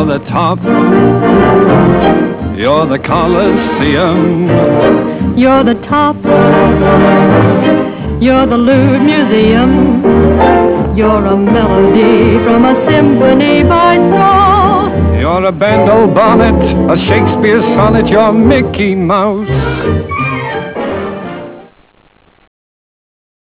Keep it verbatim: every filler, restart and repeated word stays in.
the top. You're the Colosseum. You're the top. You're the lewd museum. You're a melody from a symphony by Snow. You're a bandeau bonnet, a Shakespeare sonnet. You're Mickey Mouse.